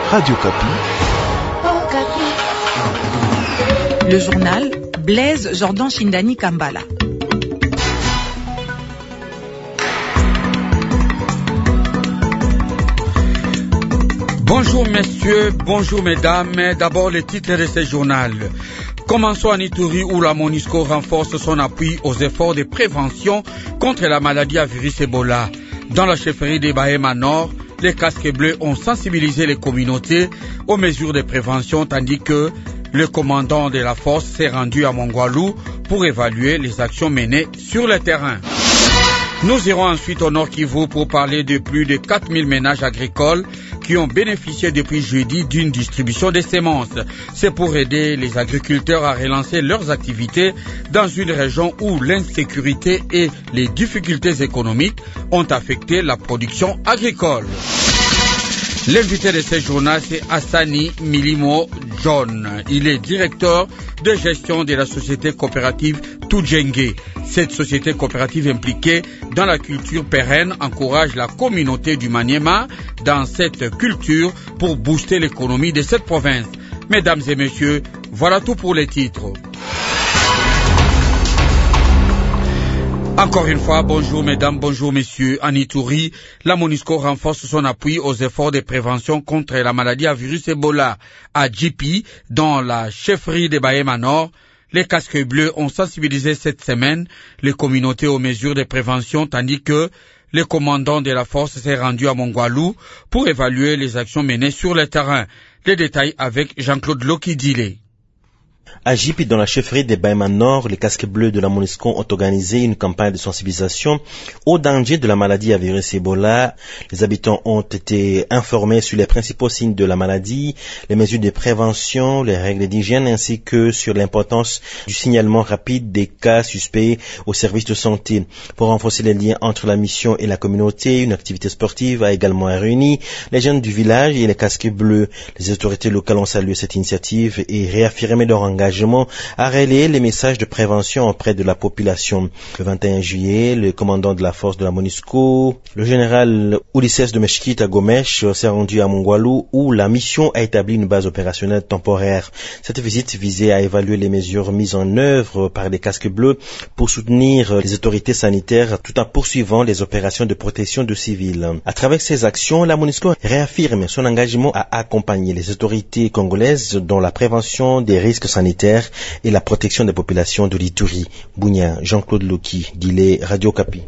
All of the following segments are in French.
Radio Kapi. Le journal Blaise Jordan Chindani Kambala. Bonjour messieurs, bonjour mesdames. D'abord les titres de ce journal. Commençons en Ituri où la MONUSCO renforce son appui aux efforts de prévention contre la maladie à virus Ebola. Dans la chefferie de Bahema Nord, les casques bleus ont sensibilisé les communautés aux mesures de prévention tandis que le commandant de la force s'est rendu à Mongwalu pour évaluer les actions menées sur le terrain. Nous irons ensuite au Nord Kivu pour parler de plus de 4000 ménages agricoles qui ont bénéficié depuis jeudi d'une distribution de semences. C'est pour aider les agriculteurs à relancer leurs activités dans une région où l'insécurité et les difficultés économiques ont affecté la production agricole. L'invité de ce journal, c'est Hassani Milimo John. Il est directeur de gestion de la société coopérative Toudjengue. Cette société coopérative impliquée dans la culture pérenne encourage la communauté du Maniema dans cette culture pour booster l'économie de cette province. Mesdames et messieurs, voilà tout pour les titres. Encore une fois, bonjour mesdames, bonjour messieurs. En Ituri, la MONUSCO renforce son appui aux efforts de prévention contre la maladie à virus Ebola. À Djipi, dans la chefferie de Bahema Nord, les casques bleus ont sensibilisé cette semaine les communautés aux mesures de prévention tandis que le commandant de la force s'est rendu à Mongwalu pour évaluer les actions menées sur le terrain. Les détails avec Jean-Claude Lokidile. À Djipi, dans la chefferie de Bahema Nord, les casques bleus de la MONUSCO ont organisé une campagne de sensibilisation au danger de la maladie à virus Ebola. Les habitants ont été informés sur les principaux signes de la maladie, les mesures de prévention, les règles d'hygiène ainsi que sur l'importance du signalement rapide des cas suspects aux services de santé. Pour renforcer les liens entre la mission et la communauté, une activité sportive a également réuni les jeunes du village et les casques bleus. Les autorités locales ont salué cette initiative et réaffirmé leur engagement à relayer les messages de prévention auprès de la population. Le 21 juillet, le commandant de la force de la MONUSCO, le général Ulises de Meshkita Gomesh, s'est rendu à Mongwalu où la mission a établi une base opérationnelle temporaire. Cette visite visait à évaluer les mesures mises en œuvre par les casques bleus pour soutenir les autorités sanitaires tout en poursuivant les opérations de protection de civils. À travers ces actions, la MONUSCO réaffirme son engagement à accompagner les autorités congolaises dans la prévention des risques sanitaires et la protection des populations de l'Ituri. Bounia, Jean-Claude Loki, Guillet, Radio Kapi.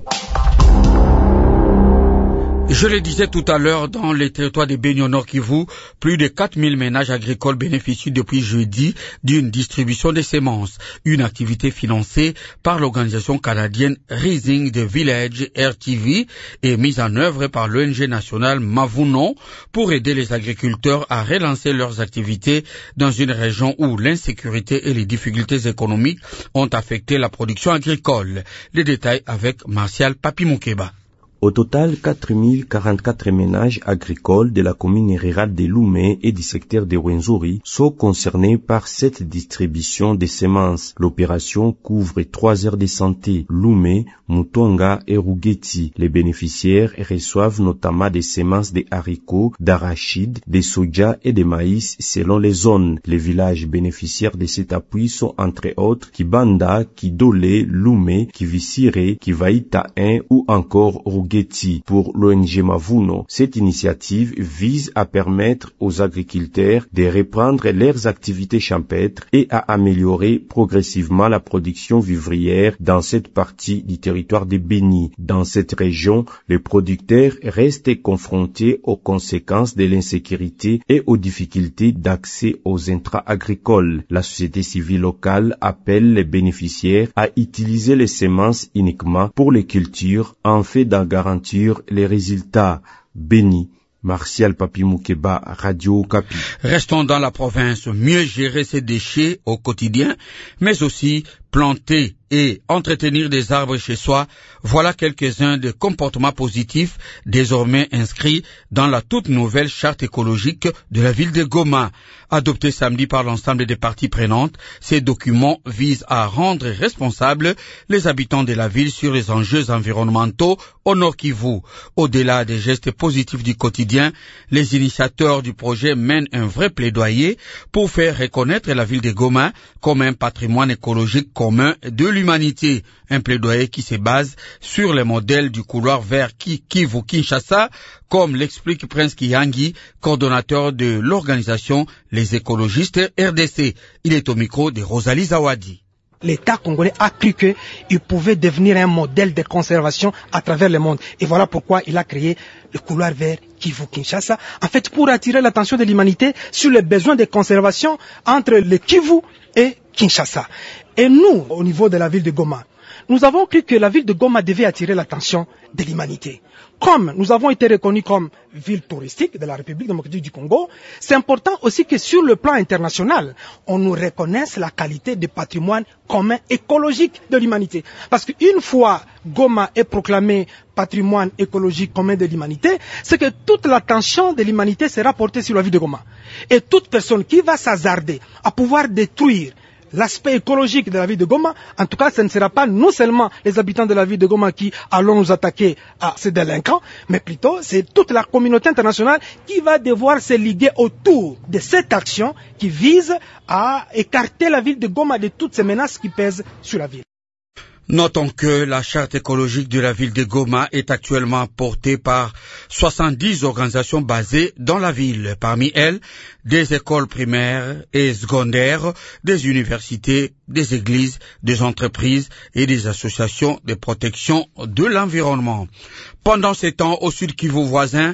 Je le disais tout à l'heure, dans les territoires de Beni au Nord Kivu, plus de 4000 ménages agricoles bénéficient depuis jeudi d'une distribution de semences, une activité financée par l'organisation canadienne Rising the Village RTV et mise en œuvre par l'ONG nationale Mavuno pour aider les agriculteurs à relancer leurs activités dans une région où l'insécurité et les difficultés économiques ont affecté la production agricole. Les détails avec Martial Papi-Moukeba. Au total, 4044 ménages agricoles de la commune rurale de Loumé et du secteur de Rwenzori sont concernés par cette distribution de semences. L'opération couvre 3 aires de santé, Loumé, Mutonga et Rugeti. Les bénéficiaires reçoivent notamment des semences de haricots, d'arachides, de soja et de maïs selon les zones. Les villages bénéficiaires de cet appui sont entre autres Kibanda, Kidole, Loumé, Kivisire, Kivaïta 1 ou encore Rugeti. Pour l'ONG Mavuno, cette initiative vise à permettre aux agriculteurs de reprendre leurs activités champêtres et à améliorer progressivement la production vivrière dans cette partie du territoire de Beni. Dans cette région, les producteurs restent confrontés aux conséquences de l'insécurité et aux difficultés d'accès aux intrants agricoles. La société civile locale appelle les bénéficiaires à utiliser les semences uniquement pour les cultures en fait garantir les résultats. Beni, Martial Papi-Moukeba, Radio Kapi. Restons dans la province, mieux gérer ses déchets au quotidien, mais aussi planter et entretenir des arbres chez soi, voilà quelques-uns des comportements positifs désormais inscrits dans la toute nouvelle charte écologique de la ville de Goma. Adoptée samedi par l'ensemble des parties prenantes, ces documents visent à rendre responsables les habitants de la ville sur les enjeux environnementaux au Nord Kivu. Au-delà des gestes positifs du quotidien, les initiateurs du projet mènent un vrai plaidoyer pour faire reconnaître la ville de Goma comme un patrimoine écologique commun de l'humanité. Un plaidoyer qui se base sur les modèles du couloir vert Kivu-Kinshasa, comme l'explique Prince Kiyangi, coordonnateur de l'organisation Les écologistes RDC. Il est au micro de Rosalie Zawadi. L'État congolais a cru qu'il pouvait devenir un modèle de conservation à travers le monde. Et voilà pourquoi il a créé le couloir vert Kivu-Kinshasa, en fait pour attirer l'attention de l'humanité sur les besoins de conservation entre le Kivu et Kinshasa. Et nous, au niveau de la ville de Goma, nous avons cru que la ville de Goma devait attirer l'attention de l'humanité. Comme nous avons été reconnus comme ville touristique de la République démocratique du Congo, c'est important aussi que sur le plan international, on nous reconnaisse la qualité de patrimoine commun écologique de l'humanité. Parce qu'une fois Goma est proclamé patrimoine écologique commun de l'humanité, c'est que toute l'attention de l'humanité sera portée sur la ville de Goma. Et toute personne qui va s'hasarder à pouvoir détruire l'aspect écologique de la ville de Goma, en tout cas, ce ne sera pas nous seulement les habitants de la ville de Goma qui allons nous attaquer à ces délinquants, mais plutôt c'est toute la communauté internationale qui va devoir se liguer autour de cette action qui vise à écarter la ville de Goma de toutes ces menaces qui pèsent sur la ville. Notons que la charte écologique de la ville de Goma est actuellement portée par 70 organisations basées dans la ville. Parmi elles, des écoles primaires et secondaires, des universités, des églises, des entreprises et des associations de protection de l'environnement. Pendant ces temps, au sud Kivu voisin,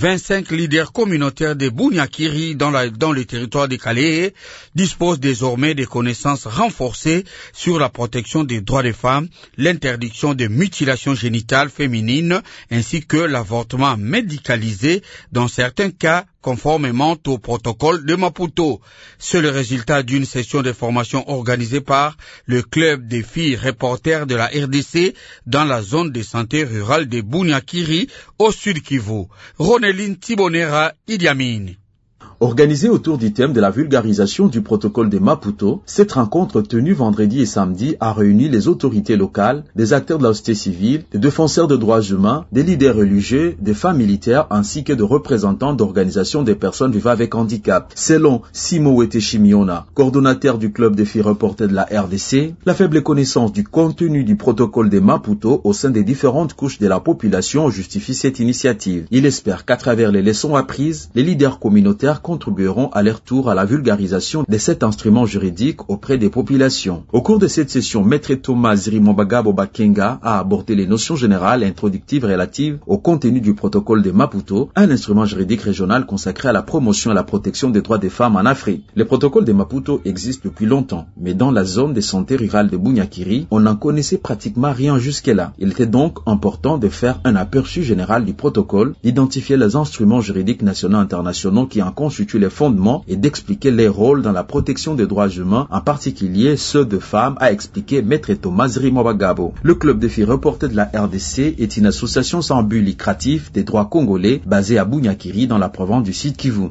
25 leaders communautaires de Bunyakiri dans le territoire de Kalehe disposent désormais de connaissances renforcées sur la protection des droits des femmes, l'interdiction des mutilations génitales féminines ainsi que l'avortement médicalisé dans certains cas conformément au protocole de Maputo. C'est le résultat d'une session de formation organisée par le club des filles reporters de la RDC dans la zone de santé rurale de Bunyakiri au sud Kivu. Roneline Tibonera Idi Amin. Organisée autour du thème de la vulgarisation du protocole de Maputo, cette rencontre tenue vendredi et samedi a réuni les autorités locales, des acteurs de la société civile, des défenseurs de droits humains, des leaders religieux, des femmes militaires ainsi que de représentants d'organisations des personnes vivant avec handicap. Selon Simo Eteshimiona, coordonnateur du club des filles reporters de la RDC, la faible connaissance du contenu du protocole de Maputo au sein des différentes couches de la population justifie cette initiative. Il espère qu'à travers les leçons apprises, les leaders communautaires contribueront à leur tour à la vulgarisation de cet instrument juridique auprès des populations. Au cours de cette session, Maître Thomas Zirimobagabo Bakenga a abordé les notions générales et introductives relatives au contenu du protocole de Maputo, un instrument juridique régional consacré à la promotion et à la protection des droits des femmes en Afrique. Le protocole de Maputo existe depuis longtemps, mais dans la zone de santé rurale de Bunyakiri, on n'en connaissait pratiquement rien jusque-là. Il était donc important de faire un aperçu général du protocole, d'identifier les instruments juridiques nationaux et internationaux qui en constituent les fondements et d'expliquer les rôles dans la protection des droits humains, en particulier ceux de femmes, a expliqué Maître Thomas Rimobagabo. Le club des filles reporters de la RDC est une association sans but lucratif des droits congolais basée à Bunyakiri dans la province du Sud Kivu.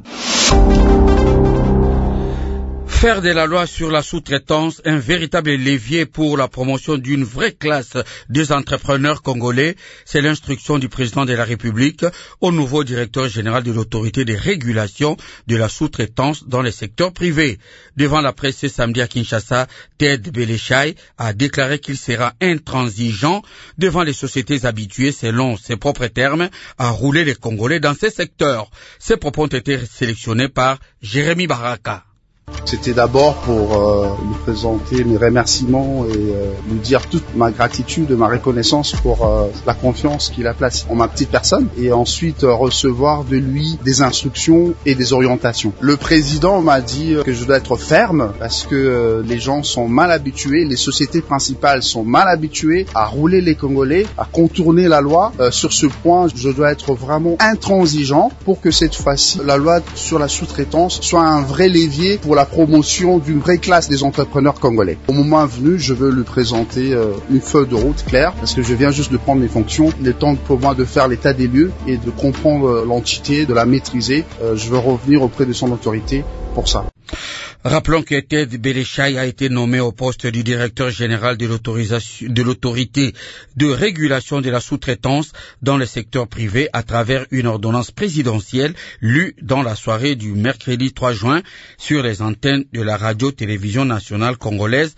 Faire de la loi sur la sous-traitance un véritable levier pour la promotion d'une vraie classe des entrepreneurs congolais, c'est l'instruction du président de la République au nouveau directeur général de l'autorité de régulation de la sous-traitance dans les secteurs privés. Devant la presse ce samedi à Kinshasa, Ted Belechai a déclaré qu'il sera intransigeant devant les sociétés habituées, selon ses propres termes, à rouler les Congolais dans ces secteurs. Ces propos ont été sélectionnés par Jérémy Baraka. C'était d'abord pour lui présenter mes remerciements et lui dire toute ma gratitude, ma reconnaissance pour la confiance qu'il a placée en ma petite personne et ensuite recevoir de lui des instructions et des orientations. Le président m'a dit que je dois être ferme parce que les gens sont mal habitués, les sociétés principales sont mal habituées à rouler les Congolais, à contourner la loi. Sur ce point, je dois être vraiment intransigeant pour que cette fois-ci, la loi sur la sous-traitance soit un vrai levier pour la promotion d'une vraie classe des entrepreneurs congolais. Au moment venu, je veux lui présenter une feuille de route claire, parce que je viens juste de prendre mes fonctions. Il est temps pour moi de faire l'état des lieux et de comprendre l'entité, de la maîtriser. Je veux revenir auprès de son autorité pour ça. Rappelons que Ted Belechai a été nommé au poste du directeur général de l'autorité de régulation de la sous-traitance dans le secteur privé à travers une ordonnance présidentielle lue dans la soirée du mercredi 3 juin sur les antennes de la radio-télévision nationale congolaise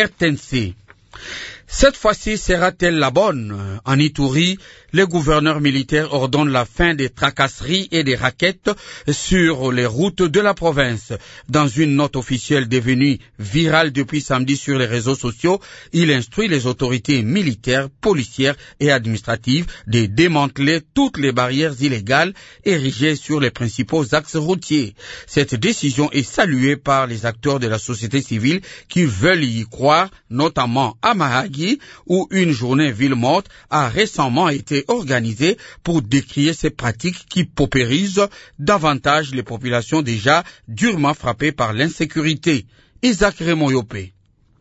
RTNC. Cette fois-ci sera-t-elle la bonne? En Ituri, les gouverneurs militaires ordonnent la fin des tracasseries et des rackets sur les routes de la province. Dans une note officielle devenue virale depuis samedi sur les réseaux sociaux, il instruit les autorités militaires, policières et administratives de démanteler toutes les barrières illégales érigées sur les principaux axes routiers. Cette décision est saluée par les acteurs de la société civile qui veulent y croire, notamment à Mahagi, où une journée ville morte a récemment été organisée pour décrier ces pratiques qui paupérisent davantage les populations déjà durement frappées par l'insécurité. Isaac Remoyopé.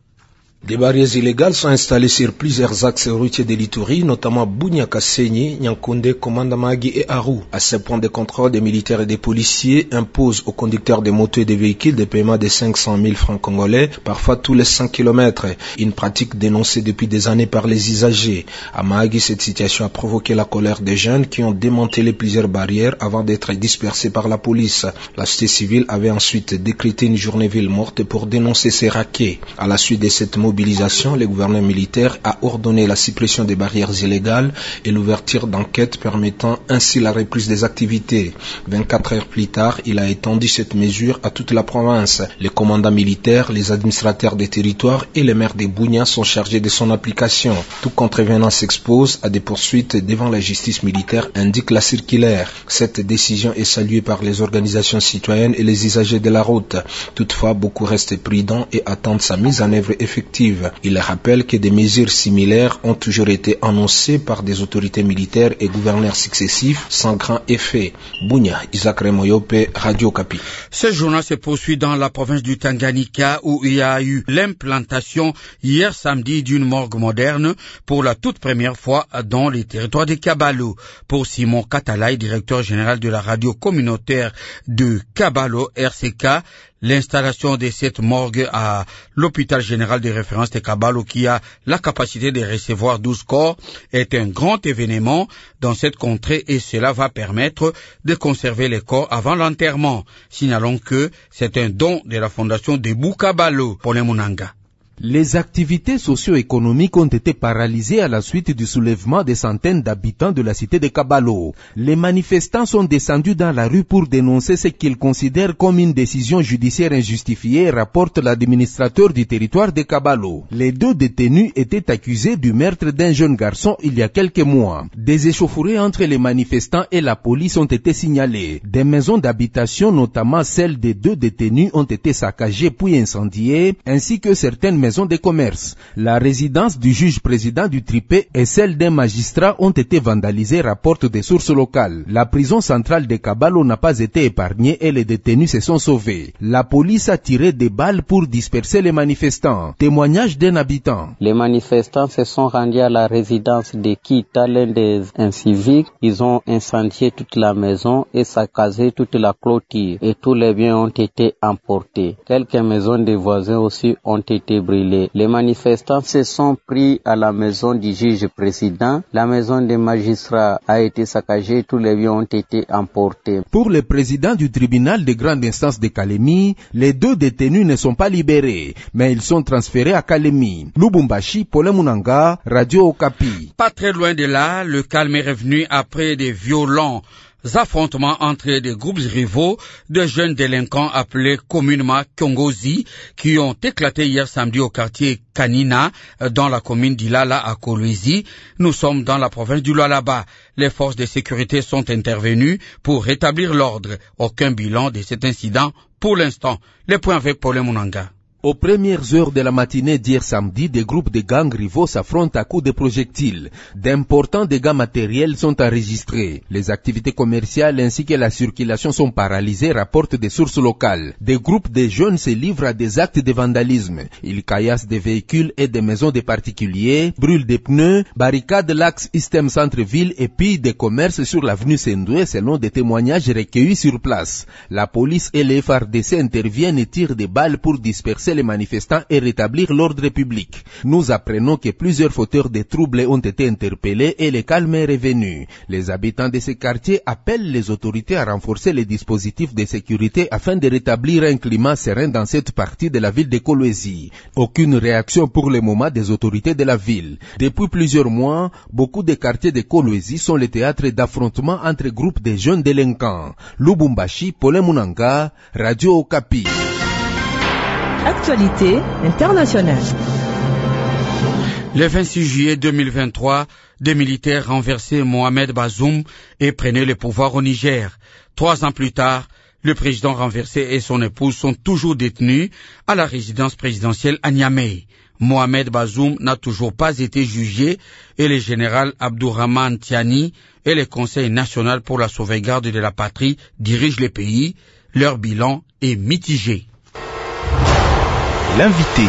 Des barrières illégales sont installées sur plusieurs axes routiers de l'Ituri, notamment Bunyakasenyi, Nyankonde, Komandamagi et Aru. À ce point de contrôle, des militaires et des policiers imposent aux conducteurs de motos et des véhicules des paiements de 500 000 francs congolais, parfois tous les 100 km. Une pratique dénoncée depuis des années par les usagers. À Mahagi, cette situation a provoqué la colère des jeunes qui ont démantelé plusieurs barrières avant d'être dispersés par la police. La société civile avait ensuite décrété une journée ville morte pour dénoncer ces rackets. À la suite de cette mobilisation, le gouvernement militaire a ordonné la suppression des barrières illégales et l'ouverture d'enquêtes permettant ainsi la reprise des activités. 24 heures plus tard, il a étendu cette mesure à toute la province. Les commandants militaires, les administrateurs des territoires et les maires des Bunia sont chargés de son application. Tout contrevenant s'expose à des poursuites devant la justice militaire, indique la circulaire. Cette décision est saluée par les organisations citoyennes et les usagers de la route. Toutefois, beaucoup restent prudents et attendent sa mise en œuvre effective. Il rappelle que des mesures similaires ont toujours été annoncées par des autorités militaires et gouverneurs successifs sans grand effet. Bunia, Isaac Remoyope, Radio Kapi. Ce journal se poursuit dans la province du Tanganyika où il y a eu l'implantation hier samedi d'une morgue moderne pour la toute première fois dans les territoires de Kabalo. Pour Simon Katalay, directeur général de la radio communautaire de Kabalo RCK, l'installation de cette morgue à l'hôpital général de référence de Kabalo, qui a la capacité de recevoir 12 corps, est un grand événement dans cette contrée et cela va permettre de conserver les corps avant l'enterrement. Signalons que c'est un don de la fondation Debout Kabalo pour les Munanga. Les activités socio-économiques ont été paralysées à la suite du soulèvement des centaines d'habitants de la cité de Kabalo. Les manifestants sont descendus dans la rue pour dénoncer ce qu'ils considèrent comme une décision judiciaire injustifiée, rapporte l'administrateur du territoire de Kabalo. Les deux détenus étaient accusés du meurtre d'un jeune garçon il y a quelques mois. Des échauffourées entre les manifestants et la police ont été signalées. Des maisons d'habitation, notamment celles des deux détenus, ont été saccagées puis incendiées, ainsi que certaines maisons de commerce. La résidence du juge président du Tripé et celle d'un magistrat ont été vandalisées, rapportent des sources locales. La prison centrale de Kabalo n'a pas été épargnée et les détenus se sont sauvés. La police a tiré des balles pour disperser les manifestants. Témoignage d'un habitant. Les manifestants se sont rendus à la résidence de Kita, l'un des inciviques. Ils ont incendié toute la maison et saccagé toute la clôture et tous les biens ont été emportés. Quelques maisons des voisins aussi ont été brûlées. Les manifestants se sont pris à la maison du juge président. La maison des magistrats a été saccagée. Tous les biens ont été emportés. Pour le président du tribunal de grande instance de Kalemi, les deux détenus ne sont pas libérés, mais ils sont transférés à Kalemi. Lubumbashi, Pole Munanga, Radio Okapi. Pas très loin de là, le calme est revenu après des violents affrontements entre des groupes rivaux de jeunes délinquants appelés communément Kyongozi qui ont éclaté hier samedi au quartier Kanina dans la commune d'Ilala à Kolwezi. Nous sommes dans la province du Lualaba. Les forces de sécurité sont intervenues pour rétablir l'ordre. Aucun bilan de cet incident pour l'instant. Les points avec Paul Munanga. Aux premières heures de la matinée d'hier samedi, des groupes de gangs rivaux s'affrontent à coups de projectiles. D'importants dégâts matériels sont enregistrés. Les activités commerciales ainsi que la circulation sont paralysées, rapportent des sources locales. Des groupes de jeunes se livrent à des actes de vandalisme. Ils caillassent des véhicules et des maisons des particuliers, brûlent des pneus, barricadent l'axe Istem Centre-Ville et pillent des commerces sur l'avenue Sendoué selon des témoignages recueillis sur place. La police et les FARDC interviennent et tirent des balles pour disperser les manifestants et rétablir l'ordre public. Nous apprenons que plusieurs fauteurs de troubles ont été interpellés et le calme est revenu. Les habitants de ces quartiers appellent les autorités à renforcer les dispositifs de sécurité afin de rétablir un climat serein dans cette partie de la ville de Kolwezi. Aucune réaction pour le moment des autorités de la ville. Depuis plusieurs mois, beaucoup de quartiers de Kolwezi sont le théâtre d'affrontements entre groupes de jeunes délinquants. Lubumbashi, Paulin Munanga, Radio Okapi. Actualité internationale. Le 26 juillet 2023, des militaires renversaient Mohamed Bazoum et prenaient le pouvoir au Niger. 3 ans plus tard, le président renversé et son épouse sont toujours détenus à la résidence présidentielle à Niamey. Mohamed Bazoum n'a toujours pas été jugé et le général Abdourahmane Tiani et le Conseil national pour la sauvegarde de la patrie dirigent le pays. Leur bilan est mitigé. L'invité.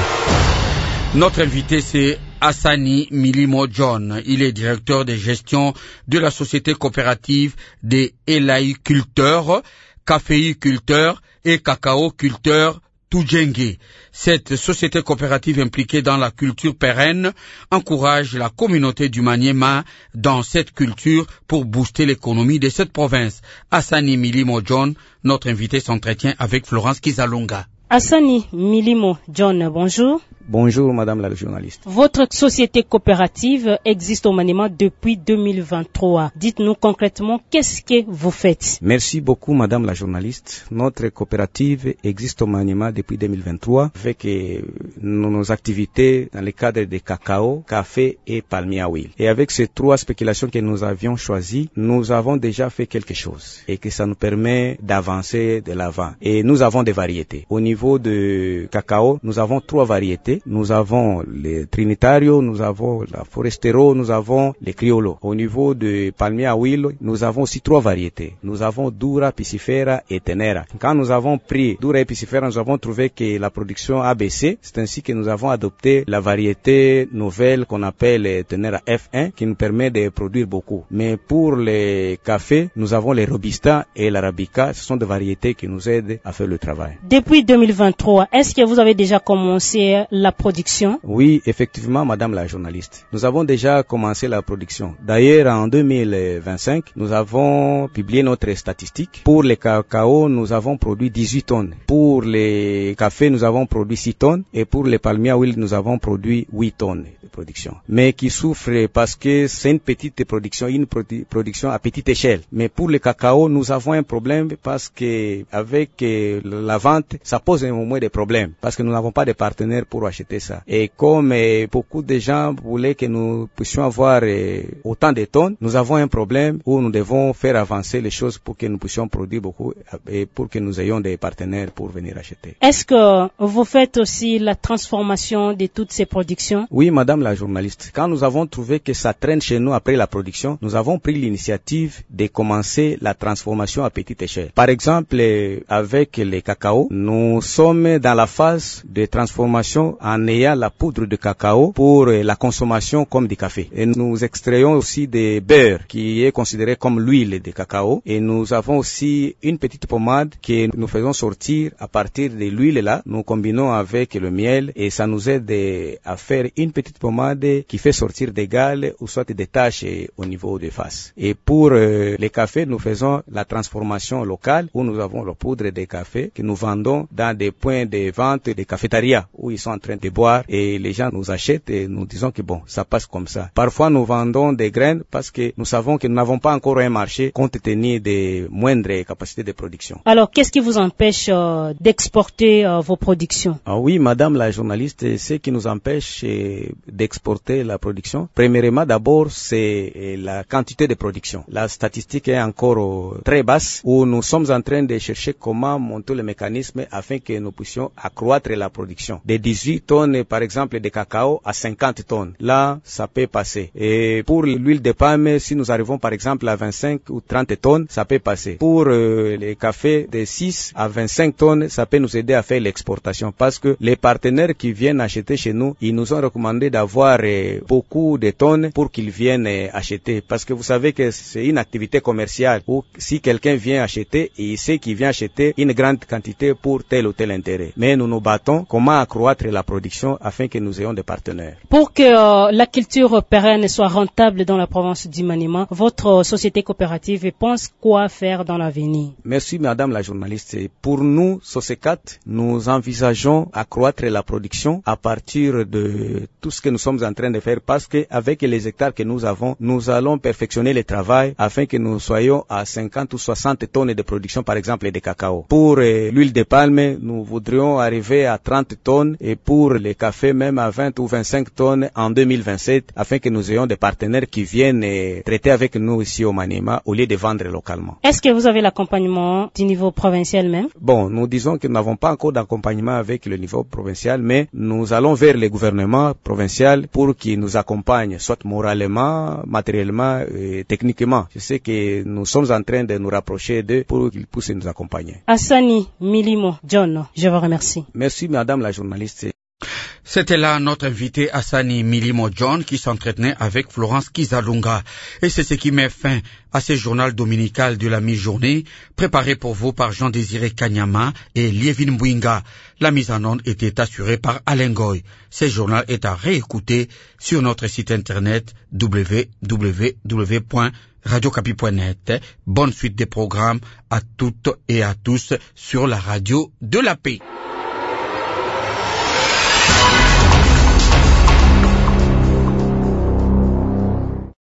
Notre invité, c'est Hassani Milimo John. Il est directeur de gestion de la société coopérative des élaïculteurs, caféiculteurs et cacaoculteurs Toudjengue. Cette société coopérative impliquée dans la culture pérenne encourage la communauté du Maniema dans cette culture pour booster l'économie de cette province. Hassani Milimo John, notre invité s'entretient avec Florence Kizalunga. Hassani Milimo John, bonjour. Bonjour madame la journaliste. Votre société coopérative existe au Maniema depuis 2023. Dites-nous concrètement qu'est-ce que vous faites. Merci beaucoup madame la journaliste. Notre coopérative existe au Maniema depuis 2023 avec nos activités dans le cadre de cacao, café et palmier à huile. Et avec ces 3 spéculations que nous avions choisies, nous avons déjà fait quelque chose et que ça nous permet d'avancer de l'avant. Et nous avons des variétés. Au niveau de cacao, nous avons 3 variétés. Nous avons les Trinitario, nous avons la Forestero, nous avons les Criollo. Au niveau de palmier à huile, nous avons aussi 3 variétés. Nous avons Dura, Piscifera et Tenera. Quand nous avons pris Dura et Piscifera, nous avons trouvé que la production a baissé. C'est ainsi que nous avons adopté la variété nouvelle qu'on appelle Tenera F1 qui nous permet de produire beaucoup. Mais pour les cafés, nous avons les Robusta et l'Arabica. Ce sont des variétés qui nous aident à faire le travail. Depuis 2023, est-ce que vous avez déjà commencé la production? Oui, effectivement, madame la journaliste. Nous avons déjà commencé la production. D'ailleurs, en 2025, nous avons publié notre statistique. Pour les cacao, nous avons produit 18 tonnes. Pour les cafés, nous avons produit 6 tonnes. Et pour les palmiers à huile, nous avons produit 8 tonnes de production. Mais qui souffre parce que c'est une petite production, une production à petite échelle. Mais pour le cacao, nous avons un problème parce que avec la vente, ça pose au moins des problèmes. Parce que nous n'avons pas de partenaires pour acheter ça. Et comme beaucoup de gens voulaient que nous puissions avoir autant de tonnes, nous avons un problème où nous devons faire avancer les choses pour que nous puissions produire beaucoup et pour que nous ayons des partenaires pour venir acheter. Est-ce que vous faites aussi la transformation de toutes ces productions? Oui, madame la journaliste. Quand nous avons trouvé que ça traîne chez nous après la production, nous avons pris l'initiative de commencer la transformation à petite échelle. Par exemple, avec les cacao, nous sommes dans la phase de transformation en ayant la poudre de cacao pour la consommation comme du café. Et nous extrayons aussi des beurres qui est considéré comme l'huile de cacao. Et nous avons aussi une petite pommade que nous faisons sortir à partir de l'huile là. Nous combinons avec le miel et ça nous aide à faire une petite pommade qui fait sortir des gales ou soit des taches au niveau des faces. Et pour les cafés, nous faisons la transformation locale où nous avons la poudre de café que nous vendons dans des points de vente des cafétérias où ils sont en train de boire et les gens nous achètent et nous disons que bon, ça passe comme ça. Parfois, nous vendons des graines parce que nous savons que nous n'avons pas encore un marché compte tenu des moindres capacités de production. Alors, qu'est-ce qui vous empêche d'exporter vos productions? Ah oui, madame la journaliste, ce qui nous empêche d'exporter la production? Premièrement, d'abord, c'est la quantité de production. La statistique est encore très basse, où nous sommes en train de chercher comment monter le mécanisme afin que nous puissions accroître la production. De 18 tonnes, par exemple, de cacao à 50 tonnes. Là, ça peut passer. Et pour l'huile de palme, si nous arrivons, par exemple, à 25 ou 30 tonnes, ça peut passer. Pour les cafés de 6 à 25 tonnes, ça peut nous aider à faire l'exportation. Parce que les partenaires qui viennent acheter chez nous, ils nous ont recommandé d'avoir beaucoup de tonnes pour qu'ils viennent acheter. Parce que vous savez que c'est une activité commerciale où si quelqu'un vient acheter, il sait qu'il vient acheter une grande quantité pour tel ou tel intérêt. Mais nous nous battons comment accroître la production afin que nous ayons des partenaires. Pour que la culture pérenne soit rentable dans la province du Maniema, votre société coopérative pense quoi faire dans l'avenir? Merci madame la journaliste. Pour nous, Sosecat, nous envisageons accroître la production à partir de tout ce que nous sommes en train de faire parce qu'avec les hectares que nous avons, nous allons perfectionner le travail afin que nous soyons à 50 ou 60 tonnes de production, par exemple, de cacao. Pour l'huile de palme, nous voudrions arriver à 30 tonnes et pour les cafés même à 20 ou 25 tonnes en 2027 afin que nous ayons des partenaires qui viennent traiter avec nous ici au Maniema au lieu de vendre localement. Est-ce que vous avez l'accompagnement du niveau provincial même? Bon, nous disons que nous n'avons pas encore d'accompagnement avec le niveau provincial, mais nous allons vers le gouvernement provincial pour qu'il nous accompagne, soit moralement, matériellement et techniquement. Je sais que nous sommes en train de nous rapprocher d'eux pour qu'ils puissent nous accompagner. Assani Milimo John, je vous remercie. Merci madame la journaliste. C'était là notre invité Assani Milimo John qui s'entretenait avec Florence Kizalunga. Et c'est ce qui met fin à ce journal dominical de la mi-journée, préparé pour vous par Jean-Désiré Kanyama et Lievin Mbouinga. La mise en onde était assurée par Alain Goy. Ce journal est à réécouter sur notre site internet www.radiocapi.net. Bonne suite des programmes à toutes et à tous sur la radio de la paix.